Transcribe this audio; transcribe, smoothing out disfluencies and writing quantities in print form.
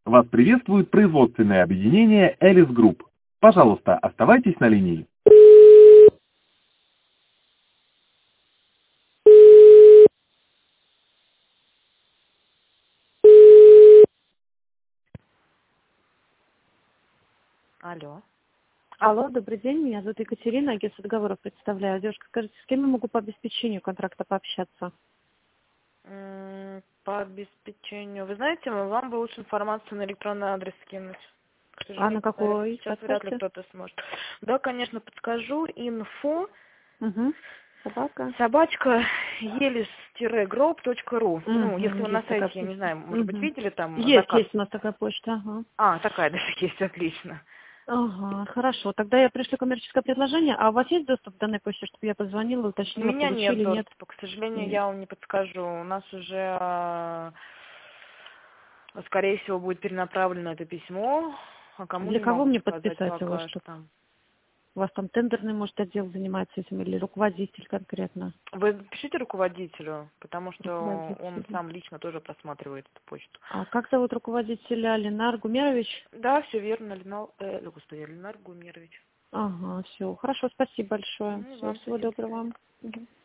Вас приветствует производственное объединение Элис Групп. Пожалуйста, оставайтесь на линии. Алло. Алло, добрый день, меня зовут Екатерина, агентство договоров представляю. Девушка, скажите, с кем я могу по обеспечению контракта пообщаться? По обеспечению. Вы знаете, вам бы лучше информацию на электронный адрес скинуть. К А на сожалению, какой? сейчас вряд ли кто-то сможет. Да, конечно, подскажу. Info. Собака. Собачка elis-group.ru. Ну, если вы на Есть сайте, такая я не почта. знаю, может быть, видели там заказ? Есть у нас такая почта, ага. А, такая даже есть, отлично. Ага, хорошо. Тогда я пришлю коммерческое предложение. А у вас есть доступ к данной почте, чтобы я позвонила, У уточнила, меня нет получили, нет? доступа, к сожалению, Нет. я вам не подскажу. У нас уже, скорее всего, будет перенаправлено это письмо, а кому Для не кого могу мне сказать подписать его, пока что что. у вас там тендерный, может, отдел занимается этим, или руководитель конкретно? Вы пишите руководителю, потому что он Руководитель. сам лично тоже просматривает эту почту. А как зовут руководителя? Ленар Гумерович? Да, все верно, господи, Ленар Гумерович. Ага, все. Хорошо, спасибо большое. Ну, Всего, вам всего спасибо, до доброго свидания. вам. Мгм.